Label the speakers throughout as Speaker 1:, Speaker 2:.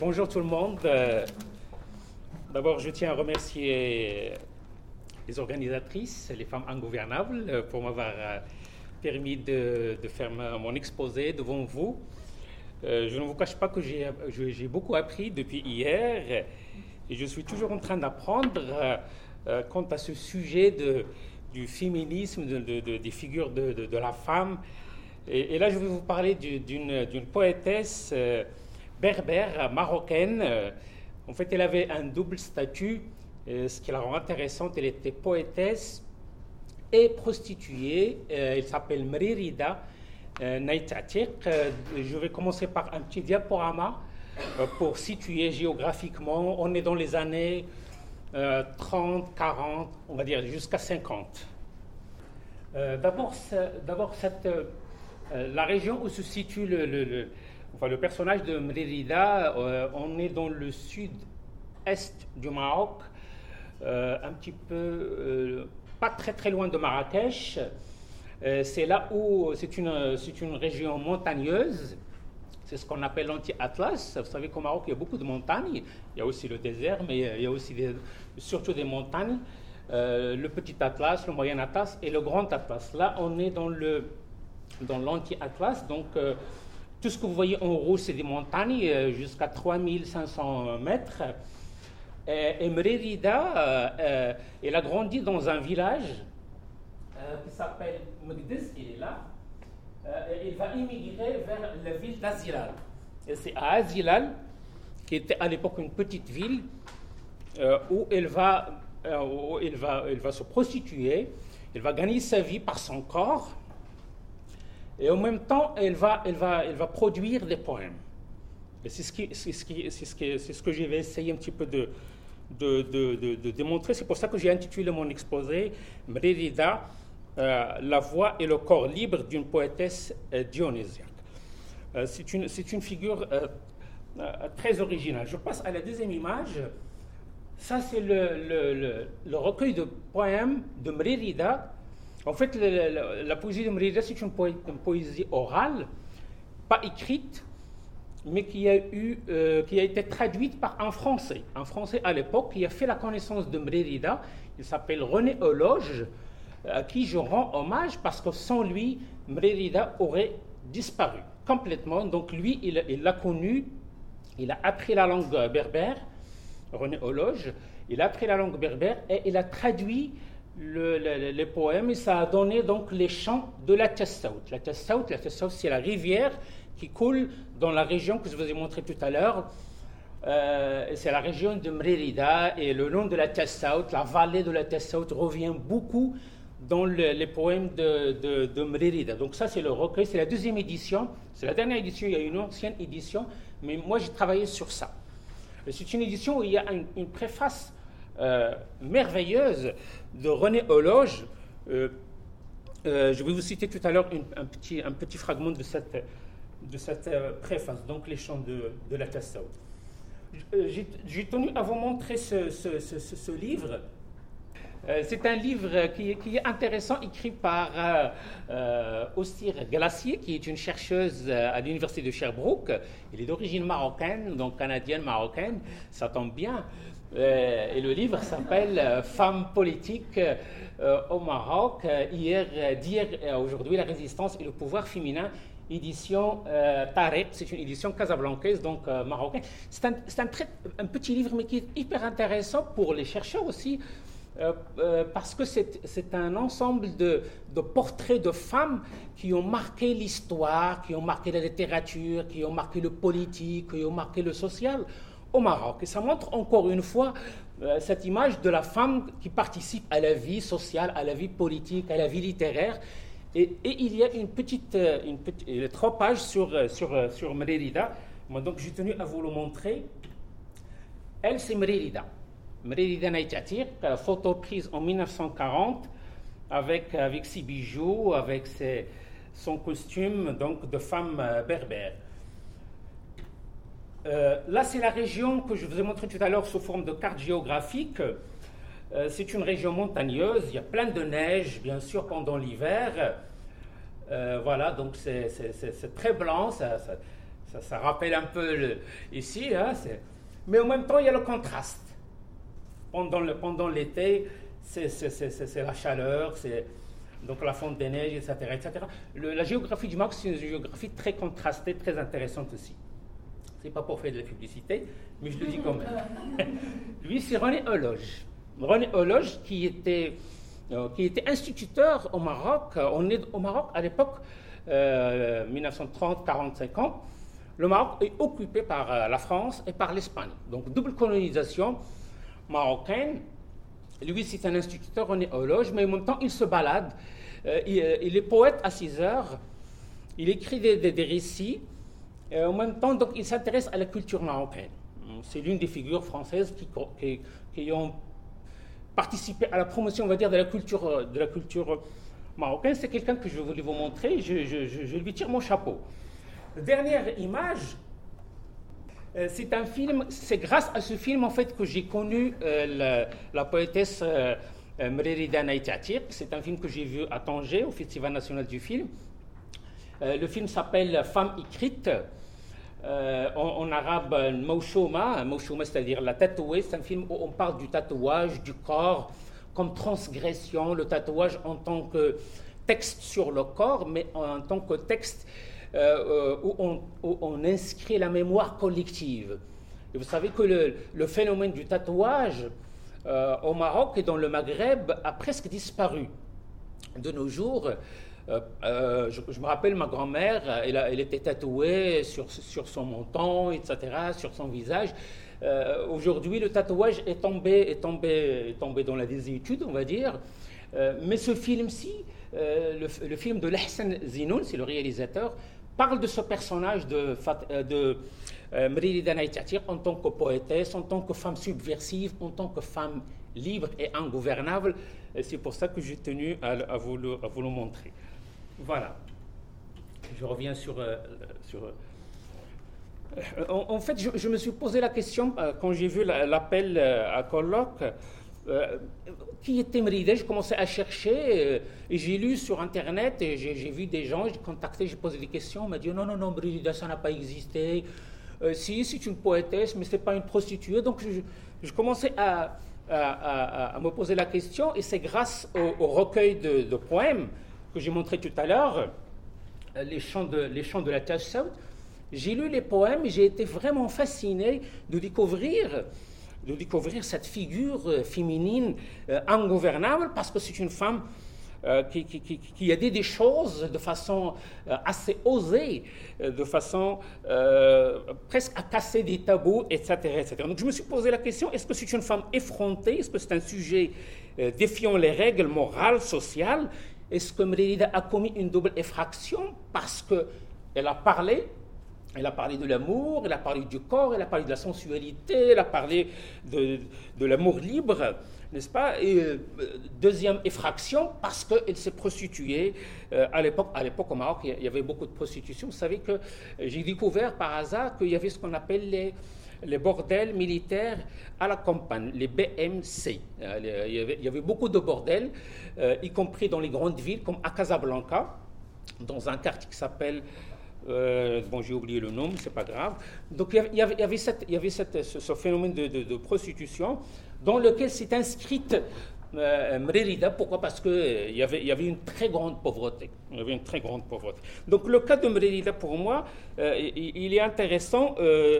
Speaker 1: Bonjour tout le monde. D'abord, je tiens à remercier les organisatrices, les femmes ingouvernables, pour m'avoir permis de faire mon exposé devant vous. Je ne vous cache pas que j'ai beaucoup appris depuis hier et je suis toujours en train d'apprendre quant à ce sujet du féminisme, des figures de la femme. Et là, je vais vous parler d'une poétesse berbère, marocaine. En fait, elle avait un double statut. Ce qui la rend intéressante, elle était poétesse et prostituée. Elle s'appelle Mririda Naïtatik. Je vais commencer par un petit diaporama pour situer géographiquement. On est dans les années 30, 40, on va dire jusqu'à 50. D'abord, la région où se situe le personnage de Mririda, on est dans le sud-est du Maroc, un petit peu, pas très très loin de Marrakech. C'est là où c'est une région montagneuse. C'est ce qu'on appelle l'anti-Atlas. Vous savez qu'au Maroc, il y a beaucoup de montagnes. Il y a aussi le désert, mais il y a aussi surtout des montagnes. Le petit Atlas, le moyen Atlas et le grand Atlas. Là, on est dans l'anti-Atlas. Donc, tout ce que vous voyez en rouge, c'est des montagnes jusqu'à 3500 mètres. Et Mririda, elle a grandi dans un village qui s'appelle Mekdès, il est là. Il va immigrer vers la ville d'Azilal. Et c'est à Azilal, qui était à l'époque une petite ville, où elle va se prostituer, elle va gagner sa vie par son corps, et en même temps, elle va produire des poèmes. Et c'est ce que je vais essayer un petit peu de démontrer. C'est pour ça que j'ai intitulé mon exposé Mririda, la voix et le corps libre d'une poétesse dionysiaque. C'est une figure très originale. Je passe à la deuxième image. Ça, c'est le recueil de poèmes de Mririda. En fait, la poésie de Mririda, c'est une poésie orale, pas écrite, mais qui a été traduite par un Français à l'époque, qui a fait la connaissance de Mririda. Il s'appelle René Hologe, à qui je rends hommage parce que sans lui, Mririda aurait disparu complètement. Donc lui, il l'a connu, il a appris la langue berbère, René Hologe, il a appris la langue berbère et il a traduit les poèmes, et ça a donné donc les chants de la Tessaout. La Tessaout, c'est la rivière qui coule dans la région que je vous ai montré tout à l'heure. C'est la région de Mririda, et le nom de la Tessaout, la vallée de la Tessaout, revient beaucoup dans les poèmes de Mririda. Donc ça, c'est le recueil, c'est la deuxième édition, c'est la dernière édition, il y a une ancienne édition, mais moi j'ai travaillé sur ça. C'est une édition où il y a une préface merveilleuse de René Hologe. Je vais vous citer tout à l'heure un petit fragment de cette préface, donc les chants de la Tessaout. J'ai tenu à vous montrer ce livre. C'est un livre qui est intéressant, écrit par Ostir Glacier, qui est une chercheuse à l'université de Sherbrooke. Elle est d'origine marocaine, donc canadienne-marocaine, ça tombe bien. Et le livre s'appelle Femmes politiques au Maroc, d'hier et aujourd'hui, la résistance et le pouvoir féminin, édition Tarek, c'est une édition casablancaise, donc marocaine. C'est un petit livre, mais qui est hyper intéressant pour les chercheurs aussi, parce que c'est un ensemble de portraits de femmes qui ont marqué l'histoire, qui ont marqué la littérature, qui ont marqué le politique, qui ont marqué le social au Maroc. Et ça montre encore une fois cette image de la femme qui participe à la vie sociale, à la vie politique, à la vie littéraire. Et il y a une petite 3 pages sur Mririda. Moi, donc, j'ai tenu à vous le montrer. Elle, c'est Mririda. Mririda Naïtatik, photo prise en 1940 avec ses bijoux, avec son costume donc, de femme berbère. Là, c'est la région que je vous ai montré tout à l'heure sous forme de carte géographique. C'est une région montagneuse, il y a plein de neige, bien sûr, pendant l'hiver. Voilà, donc c'est très blanc, Ça rappelle un peu ici, hein, mais en même temps, il y a le contraste. Pendant l'été, c'est la chaleur, c'est donc la fonte des neiges, etc. etc. La géographie du Maroc, c'est une géographie très contrastée, très intéressante aussi. C'est pas pour faire de la publicité, mais je le dis quand même. Lui, c'est René Holloge. René Holloge, qui était instituteur au Maroc. On est au Maroc à l'époque, 1930, 40, 50. Le Maroc est occupé par la France et par l'Espagne. Donc, double colonisation marocaine. Lui, c'est un instituteur, René Holloge, mais en même temps, il se balade. Il est poète à 6 heures. Il écrit des récits. En même temps, donc, il s'intéresse à la culture marocaine. C'est l'une des figures françaises qui ont participé à la promotion, on va dire, de la culture marocaine. C'est quelqu'un que je voulais vous montrer. Je lui tire mon chapeau. Dernière image, c'est un film. C'est grâce à ce film, en fait, que j'ai connu la poétesse Mrérida Naïtatir. C'est un film que j'ai vu à Tanger, au Festival national du film. Le film s'appelle Femme écrite. En arabe, Mawchouma, c'est-à-dire la tatouée. C'est un film où on parle du tatouage, du corps, comme transgression, le tatouage en tant que texte sur le corps, mais en tant que texte où on inscrit la mémoire collective. Et vous savez que le phénomène du tatouage au Maroc et dans le Maghreb a presque disparu. De nos jours, je me rappelle ma grand-mère, elle était tatouée sur son menton, etc., sur son visage. Aujourd'hui, le tatouage est tombé dans la désuétude, on va dire. Mais ce film-ci, le film de Lahsen Zinoun, c'est le réalisateur, parle de ce personnage de Mrérida Naïtatir en tant que poétesse, en tant que femme subversive, en tant que femme libre et ingouvernable. Et c'est pour ça que j'ai tenu à vous le montrer. Voilà. Je reviens sur en fait, je me suis posé la question quand j'ai vu l'appel à colloque. Qui était Mrérida? J'ai commencé à chercher et j'ai lu sur Internet et j'ai vu des gens, j'ai contacté, j'ai posé des questions. On m'a dit non, Mrérida, ça n'a pas existé. Si, c'est une poétesse, mais ce n'est pas une prostituée. Donc, je commençais à me poser la question et c'est grâce au recueil de poèmes que j'ai montré tout à l'heure, les chants de la Taj Saoud. J'ai lu les poèmes et j'ai été vraiment fasciné de découvrir cette figure féminine ingouvernable, parce que c'est une femme qui a dit des choses de façon assez osée, de façon presque à casser des tabous, etc., etc. Donc je me suis posé la question, est-ce que c'est une femme effrontée? Est-ce que c'est un sujet défiant les règles morales, sociales? Est-ce que Mrérida a commis une double effraction parce qu'elle a parlé? Elle a parlé de l'amour, elle a parlé du corps, elle a parlé de la sensualité, elle a parlé de l'amour libre, n'est-ce pas? Et deuxième effraction, parce qu'elle s'est prostituée. À l'époque au Maroc, il y avait beaucoup de prostitution. Vous savez que j'ai découvert par hasard qu'il y avait ce qu'on appelle les bordels militaires à la campagne, les BMC. Il y avait beaucoup de bordels, y compris dans les grandes villes, comme à Casablanca, dans un quartier qui s'appelle... j'ai oublié le nom, c'est pas grave. Donc il y avait ce phénomène de prostitution dans lequel s'est inscrite Mrérida. Pourquoi? Parce qu'il y avait une très grande pauvreté. Il y avait une très grande pauvreté. Donc le cas de Mrérida, pour moi, il est intéressant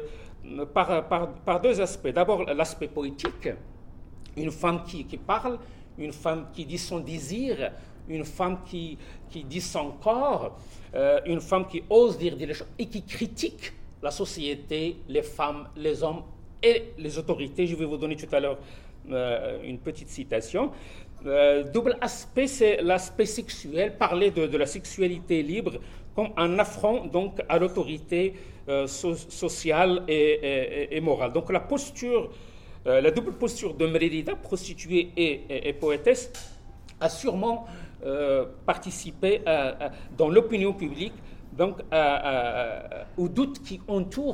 Speaker 1: par deux aspects. D'abord, l'aspect poétique. Une femme qui parle, une femme qui dit son désir, une femme qui dit son corps, une femme qui ose dire des choses et qui critique la société, les femmes, les hommes et les autorités. Je vais vous donner tout à l'heure une petite citation. Double aspect, c'est l'aspect sexuel, parler de la sexualité libre comme un affront donc à l'autorité sociale et morale. Donc la double posture de Mrérida, prostituée et poétesse, a sûrement participé dans l'opinion publique donc au doute qui entoure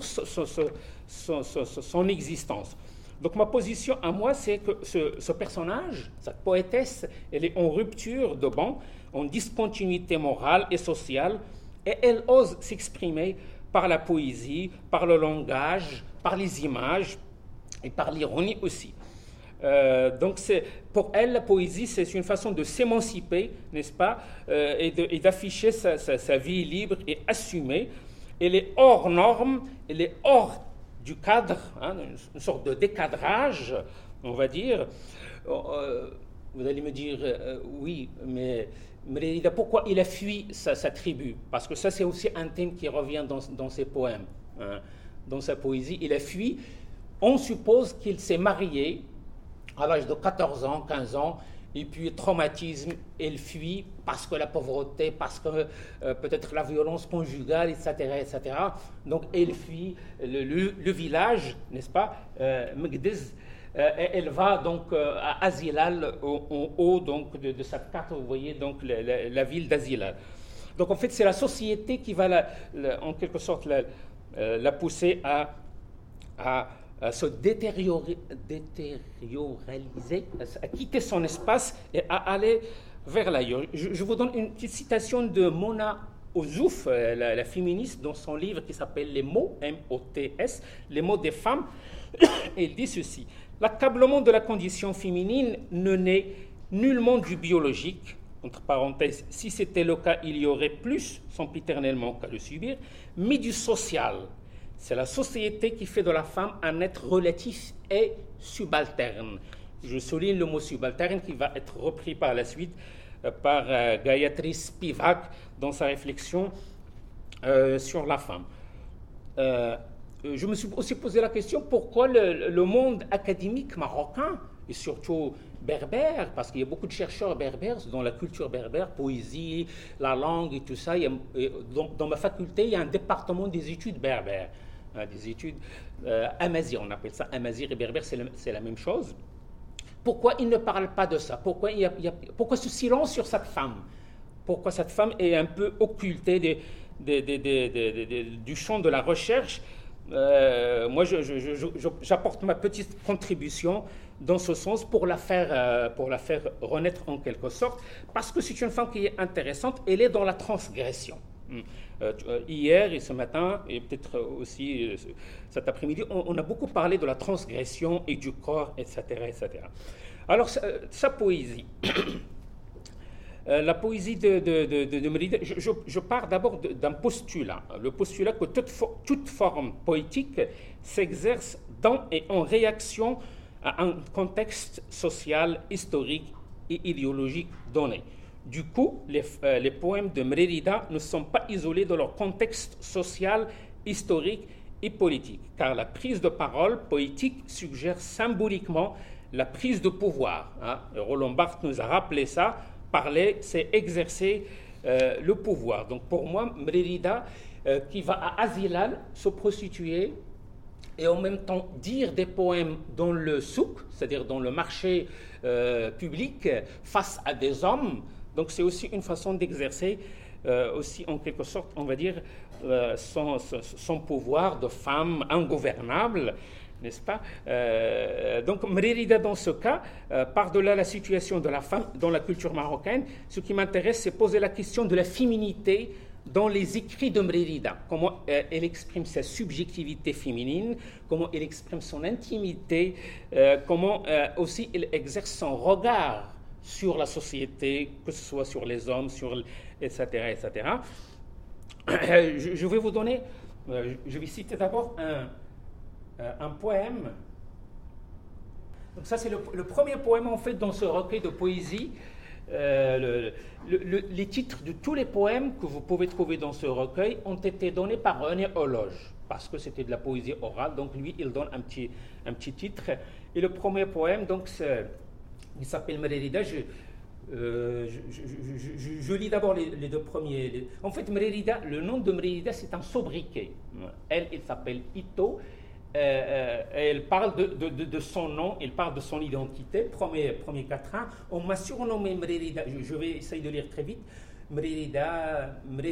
Speaker 1: son existence. Donc ma position à moi, c'est que ce personnage, cette poétesse, elle est en rupture de banc, en discontinuité morale et sociale, et elle ose s'exprimer par la poésie, par le langage, par les images et par l'ironie aussi. Donc pour elle, la poésie, c'est une façon de s'émanciper, n'est-ce pas, et d'afficher sa vie libre et assumée. Elle est hors norme, elle est hors du cadre, hein, une sorte de décadrage, on va dire. Vous allez me dire, oui, mais Mérida, pourquoi il a fui sa tribu? Parce que ça, c'est aussi un thème qui revient dans ses poèmes, hein, dans sa poésie. Il a fui. On suppose qu'il s'est marié à l'âge de 14 ans, 15 ans, et puis traumatisme, elle fuit parce que la pauvreté, parce que peut-être la violence conjugale, etc., etc. Donc elle fuit le village, n'est-ce pas, Mekdez. Elle va donc à Azilal, en haut donc, de cette carte, vous voyez donc la ville d'Azilal. Donc en fait, c'est la société qui va en quelque sorte la pousser à se détérioriser, à quitter son espace et à aller vers l'ailleurs. Je vous donne une petite citation de Mona Ozouf, la féministe, dans son livre qui s'appelle Les mots, M-O-T-S, Les mots des femmes. Elle dit ceci: l'accablement de la condition féminine ne naît nullement du biologique, entre parenthèses, si c'était le cas, il y aurait plus sempiternellement qu'à le subir, mais du social. C'est la société qui fait de la femme un être relatif et subalterne. Je souligne le mot subalterne qui va être repris par la suite par Gayatri Spivak dans sa réflexion sur la femme. Je me suis aussi posé la question pourquoi le monde académique marocain, et surtout berbère, parce qu'il y a beaucoup de chercheurs berbères dans la culture berbère, poésie, la langue et tout ça. Dans ma faculté, il y a un département des études berbères, des études amazigh, on appelle ça amazigh et berbère, c'est la même chose. Pourquoi ils ne parlent pas de ça? Pourquoi ce silence sur cette femme? Pourquoi cette femme est un peu occultée du champ de la recherche? Moi, j'apporte ma petite contribution dans ce sens pour la faire renaître en quelque sorte, parce que c'est une femme qui est intéressante, elle est dans la transgression. Hier et ce matin, et peut-être aussi cet après-midi, on a beaucoup parlé de la transgression et du corps, etc. etc. Alors, sa poésie. La poésie de Mérida, je pars d'abord d'un postulat. Le postulat que toute forme poétique s'exerce dans et en réaction à un contexte social, historique et idéologique donné. Du coup, les poèmes de Mérida ne sont pas isolés de leur contexte social, historique et politique, car la prise de parole poétique suggère symboliquement la prise de pouvoir. Hein. Roland Barthes nous a rappelé ça. Parler, c'est exercer le pouvoir. Donc pour moi, Mérida, qui va à Azilal se prostituer et en même temps dire des poèmes dans le souk, c'est-à-dire dans le marché public, face à des hommes, donc c'est aussi une façon d'exercer aussi en quelque sorte, on va dire, son pouvoir de femme ingouvernable, n'est-ce pas? Donc Mérida, dans ce cas, par-delà la situation de la femme dans la culture marocaine, ce qui m'intéresse, c'est poser la question de la féminité dans les écrits de Mérida. Comment elle exprime sa subjectivité féminine, comment elle exprime son intimité, comment aussi elle exerce son regard sur la société, que ce soit sur les hommes, etc., etc. Je vais vous donner, je vais citer d'abord un poème. Donc ça, c'est le premier poème, en fait, dans ce recueil de poésie. Les titres de tous les poèmes que vous pouvez trouver dans ce recueil ont été donnés par René Hologe, parce que c'était de la poésie orale, donc lui, il donne un petit titre. Et le premier poème, donc, il s'appelle Mérida. Je lis d'abord les deux premiers. En fait, Mérida, le nom de Mérida, c'est un sobriquet. Elle s'appelle Ito. Elle parle de son nom, elle parle de son identité. Premier quatrain, on m'a surnommé Mérida. Je vais essayer de lire très vite. Mérida,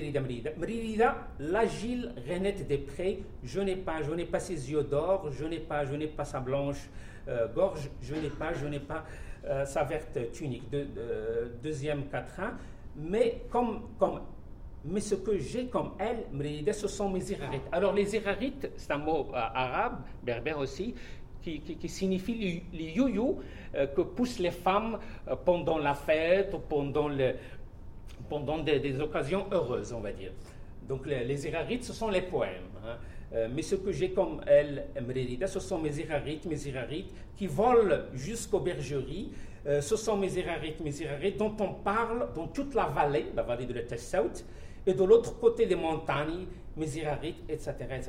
Speaker 1: l'agile rainette des prés. Je n'ai pas ses yeux d'or, je n'ai pas sa blanche gorge, je n'ai pas sa verte tunique. Deuxième quatrain, mais comme mais ce que j'ai comme elle, Mrérida, ce sont mes zirarites. Alors les zirarites, c'est un mot arabe, berbère aussi, qui signifie les youyous que poussent les femmes pendant la fête ou pendant des occasions heureuses, on va dire. Donc les zirarites, ce sont les poèmes. Hein. Mais ce que j'ai comme elle, Mrérida, ce sont mes zirarites qui volent jusqu'aux bergeries. Ce sont mes zirarites dont on parle dans toute la vallée de l'Etessaout, et de l'autre côté des montagnes, mes zirarites, etc.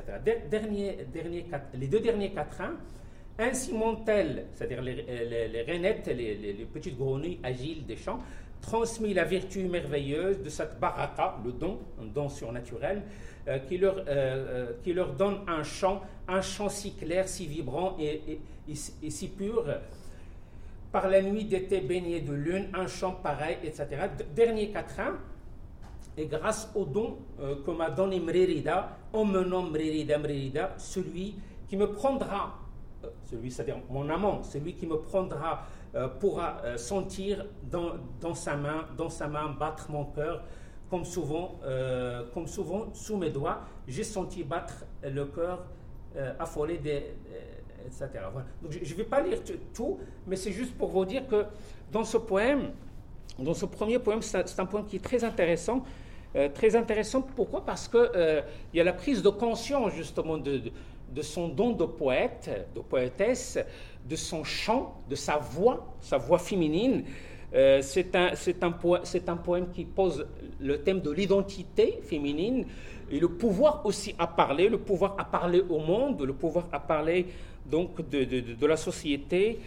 Speaker 1: Les 2 derniers quatrains, ainsi montent-elles, c'est-à-dire les rainettes, les petites grenouilles agiles des champs, transmis la vertu merveilleuse de cette baraka, le don, un don surnaturel, qui leur donne un chant si clair, si vibrant et si pur. Par la nuit d'été baigné de lune, un chant pareil, etc. Dernier quatrain, et grâce au don que m'a donné Mrérida, on me nomme Mrérida, celui qui me prendra, c'est-à-dire mon amant, celui qui me prendra pourra sentir dans sa main battre mon cœur, comme souvent sous mes doigts, j'ai senti battre le cœur affolé etc. Voilà. Donc je ne vais pas lire tout, mais c'est juste pour vous dire que dans ce premier poème, c'est un poème qui est très intéressant. Pourquoi? Parce qu'il y a la prise de conscience justement de son don de poète, de poétesse, de son chant, de sa voix féminine. C'est un poème qui pose le thème de l'identité féminine et le pouvoir aussi à parler, le pouvoir à parler au monde, le pouvoir à parler donc de la société.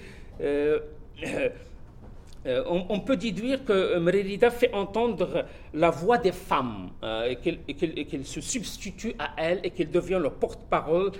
Speaker 1: On peut déduire que Mrérida fait entendre la voix des femmes et qu'elle se substitue à elles et qu'elle devient le porte-parole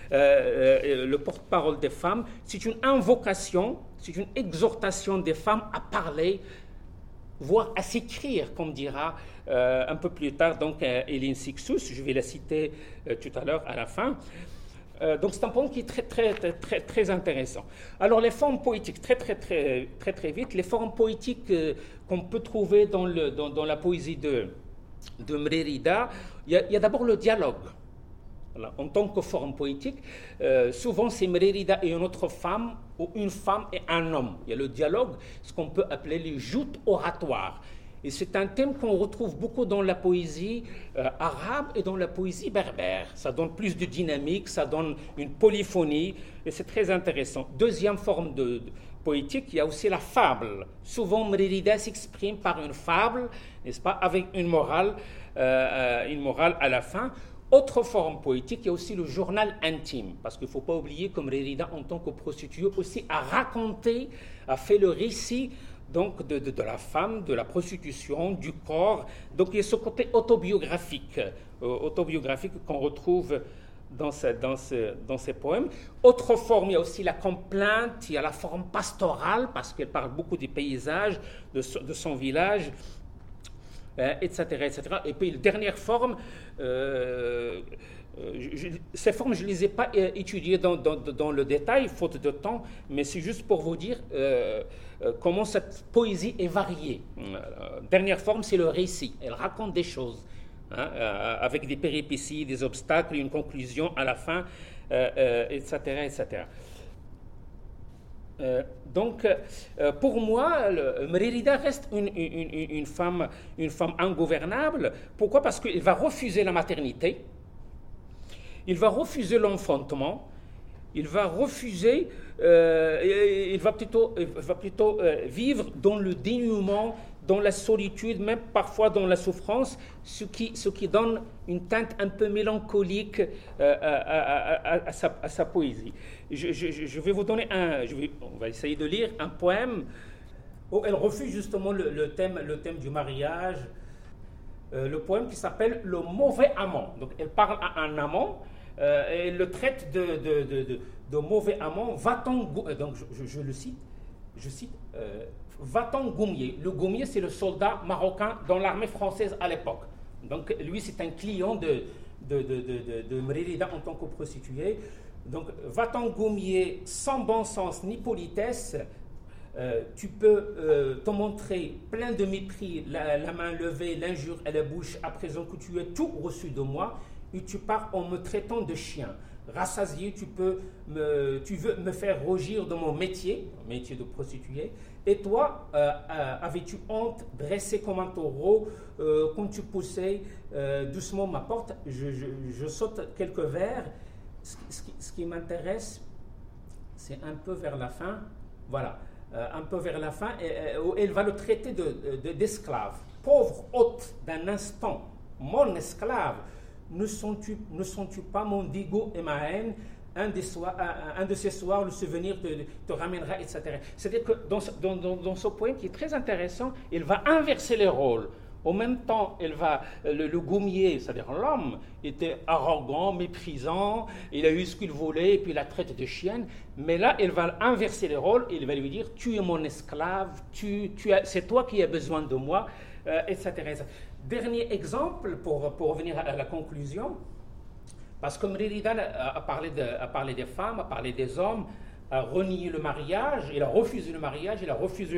Speaker 1: des femmes. C'est une invocation, c'est une exhortation des femmes à parler, voire à s'écrire, comme dira un peu plus tard donc Hélène Cixous, je vais la citer tout à l'heure à la fin. Donc c'est un poème qui est très intéressant. Alors les formes poétiques, très vite, les formes poétiques qu'on peut trouver dans la poésie de Mrérida, il y a d'abord le dialogue. Voilà. En tant que forme poétique, souvent c'est Mrérida et une autre femme, ou une femme et un homme. Il y a le dialogue, ce qu'on peut appeler les joutes oratoires. Et c'est un thème qu'on retrouve beaucoup dans la poésie arabe et dans la poésie berbère. Ça donne plus de dynamique, ça donne une polyphonie, et c'est très intéressant. Deuxième forme poétique, il y a aussi la fable. Souvent, Mrérida s'exprime par une fable, n'est-ce pas, avec une morale à la fin. Autre forme poétique, il y a aussi le journal intime, parce qu'il ne faut pas oublier que Mrérida, en tant que prostituée, aussi a fait le récit donc de la femme, de la prostitution, du corps. Donc il y a ce côté autobiographique qu'on retrouve dans ces poèmes. Autre forme, il y a aussi la complainte, il y a la forme pastorale, parce qu'elle parle beaucoup des paysages, de son village, etc. Et puis la dernière forme, ces formes, je ne les ai pas étudiées dans le détail, faute de temps, mais c'est juste pour vous dire comment cette poésie est variée. Dernière forme, c'est le récit. Elle raconte des choses, avec des péripéties, des obstacles, une conclusion à la fin, etc. Donc, pour moi, Mrérida reste une femme ingouvernable. Pourquoi? Parce qu'il va refuser la maternité. Il va refuser l'enfantement, il va refuser, il va plutôt vivre dans le dénuement, dans la solitude, même parfois dans la souffrance, ce qui donne une teinte un peu mélancolique à sa poésie. Je vais vous donner on va essayer de lire un poème où elle refuse justement le thème du mariage. Le poème qui s'appelle « Le mauvais amant ». Donc elle parle à un amant et elle le traite de mauvais amant. Va-t'en, donc je le cite, va-t'en goumier. Le goumier, c'est le soldat marocain dans l'armée française à l'époque. Donc lui, c'est un client de Mrérida en tant que prostituée. Donc va-t'en goumier sans bon sens ni politesse. Tu peux te montrer plein de mépris, la main levée, l'injure à la bouche, à présent que tu as tout reçu de moi, et tu pars en me traitant de chien. Rassasié, tu veux me faire rougir de mon métier de prostituée, et toi, avais-tu honte, dressé comme un taureau, quand tu poussais doucement ma porte, je saute quelques vers. Ce qui m'intéresse, c'est un peu vers la fin, voilà, un peu vers la fin, elle va le traiter d'esclave. Pauvre hôte d'un instant, mon esclave, ne sens-tu pas mon dégoût et ma haine? Un de ces soirs, le souvenir te ramènera, etc. C'est-à-dire que dans ce poème qui est très intéressant, il va inverser les rôles. En même temps, le gommier, c'est-à-dire l'homme, était arrogant, méprisant, il a eu ce qu'il voulait, et puis la traite de chienne. Mais là, il va inverser les rôles, il va lui dire, tu es mon esclave, c'est toi qui as besoin de moi, etc. Dernier exemple, pour revenir à la conclusion, parce que Mérida a parlé des femmes, a parlé des hommes, a renié le mariage, il a refusé le mariage, il a refusé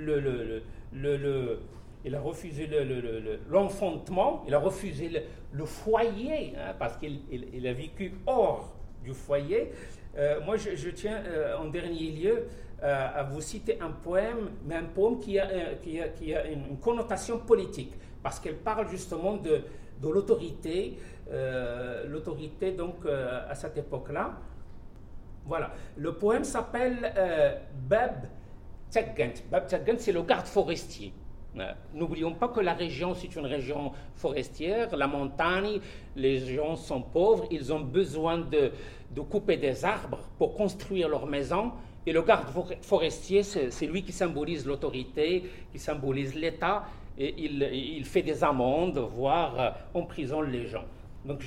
Speaker 1: l'enfantement, il a refusé le foyer, hein, parce qu'il a vécu hors du foyer. Moi, je tiens en dernier lieu à vous citer un poème, mais un poème qui a une connotation politique, parce qu'elle parle justement de l'autorité, donc à cette époque-là. Voilà, le poème s'appelle Bab Tchagant. Bab Tchagant, c'est le garde forestier. N'oublions pas que la région, c'est une région forestière, la montagne, les gens sont pauvres, ils ont besoin de couper des arbres pour construire leur maison. Et le garde forestier, c'est lui qui symbolise l'autorité, qui symbolise l'État, et il fait des amendes, voire emprisonne les gens. Donc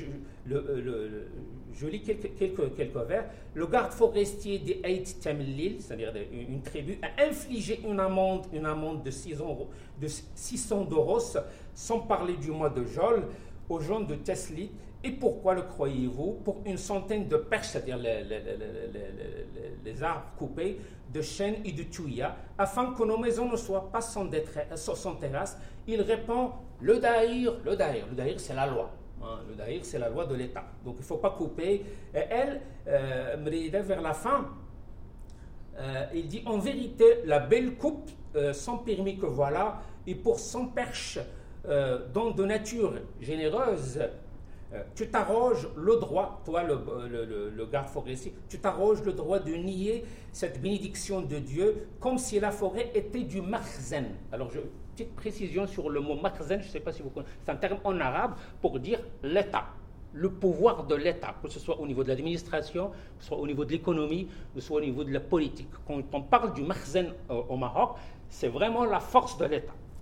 Speaker 1: je lis quelques vers. Le garde forestier des Ait Tamlil, c'est-à-dire une tribu, a infligé une amende de 600 d'euros, sans parler du mois de Jol, aux gens de Teslit. Et pourquoi le croyez-vous? Pour une centaine de perches, c'est-à-dire les arbres coupés, de chênes et de tuya, afin que nos maisons ne soient pas sans terrasse. Il répond, le daïr, c'est la loi. Le daïr, c'est la loi de l'État. Donc, il ne faut pas couper. Et elle, Mérida, vers la fin, il dit, en vérité, la belle coupe, sans permis que voilà, et pour 100 perches, dont de nature généreuse, tu t'arroges le droit, toi le garde forestier, tu t'arroges le droit de nier cette bénédiction de Dieu comme si la forêt était du makhzen. Alors, petite précision sur le mot makhzen, je ne sais pas si vous connaissez, c'est un terme en arabe pour dire l'État, le pouvoir de l'État, que ce soit au niveau de l'administration, que ce soit au niveau de l'économie, que ce soit au niveau de la politique. Quand on parle du makhzen au Maroc, c'est vraiment la force de l'État. D'accord ?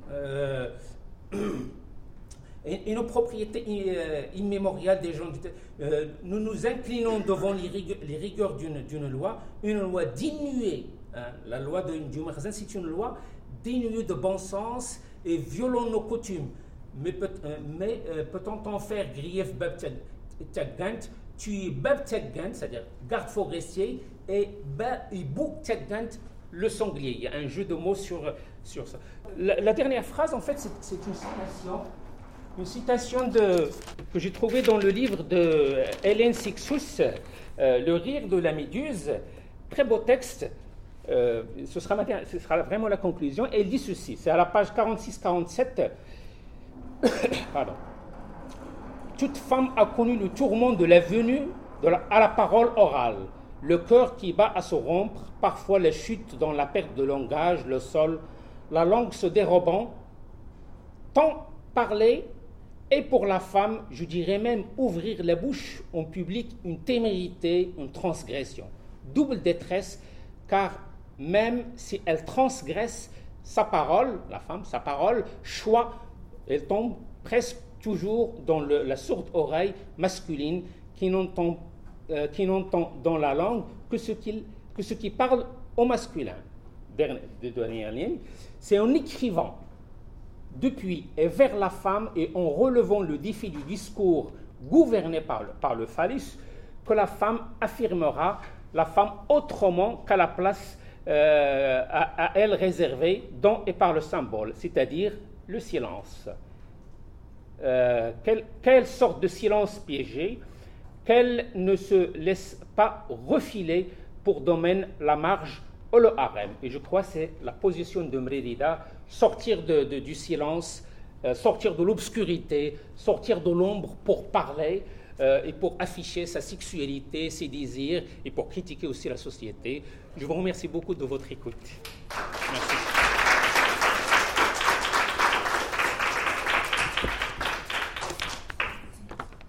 Speaker 1: Et nos propriétés immémoriales des gens, nous nous inclinons devant les rigueurs d'une loi, une loi dénuée. La loi du Makhzen, c'est une loi dénuée de bon sens et violant nos coutumes. Mais peut-on en faire grief Bab Tchagant? Tu es Bab Tchagant, c'est-à-dire garde forestier, et Bou Tchagant, le sanglier. Il y a un jeu de mots sur ça. La dernière phrase, en fait, c'est une citation. Une citation que j'ai trouvée dans le livre de Hélène Sixous, Le rire de la méduse. Très beau texte, ce sera vraiment la conclusion. Elle dit ceci, c'est à la page 46-47. Pardon. Toute femme a connu le tourment de la venue à la parole orale, le cœur qui bat à se rompre, parfois la chute dans la perte de langage, le sol, la langue se dérobant, tant parler. Et pour la femme, je dirais même ouvrir la bouche en public, une témérité, une transgression. Double détresse, car même si elle transgresse sa parole, la femme, sa parole, choix, elle tombe presque toujours dans la sourde oreille masculine qui n'entend dans la langue que ce qui parle au masculin. Dernière ligne, c'est en écrivant depuis et vers la femme et en relevant le défi du discours gouverné par le phallus que la femme affirmera la femme autrement qu'à la place à elle réservé dans et par le symbole, c'est-à-dire le silence. Quelle sorte de silence piégé, qu'elle ne se laisse pas refiler pour domaine la marge ou le harem. Et je crois que c'est la position de Mérida, sortir du silence, sortir de l'obscurité, sortir de l'ombre pour parler et pour afficher sa sexualité, ses désirs et pour critiquer aussi la société. Je vous remercie beaucoup de votre écoute.